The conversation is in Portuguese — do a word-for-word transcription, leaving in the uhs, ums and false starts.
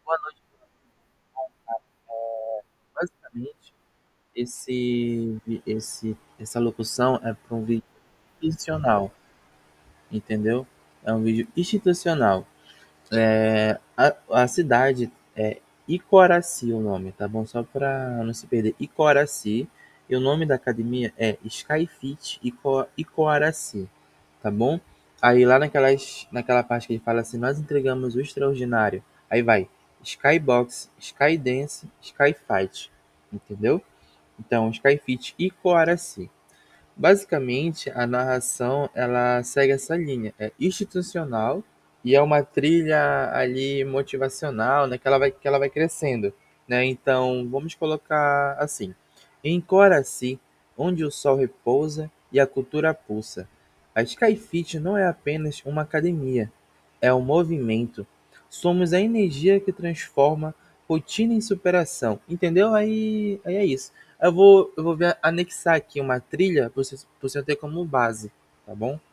Boa noite. Bom, cara, eh, basicamente, esse esse essa locução é para um vídeo institucional, entendeu? É um vídeo institucional. Eh, a a cidade é Icoraci o nome, tá bom? Só para não se perder, Icoraci, e o nome da academia é Skyfit Ico Icoaraci, tá bom? Aí lá naquelas naquela parte que ele fala assim: "Nós entregamos o extraordinário", aí vai Skybox, Skydance, Skyfight, entendeu? Então, Skyfit Icoaraci. Basicamente, a narração ela segue essa linha, é institucional e é uma trilha ali motivacional, né, que ela vai que ela vai crescendo, né? Então, vamos colocar assim: em Coraci, onde o sol repousa e a cultura pulsa, a Skyfit não é apenas uma academia, é um movimento. Somos a energia que transforma rotina em superação, entendeu? Aí, aí é isso. Eu vou, eu vou ver- anexar aqui uma trilha para você, pra você ter como base, tá bom?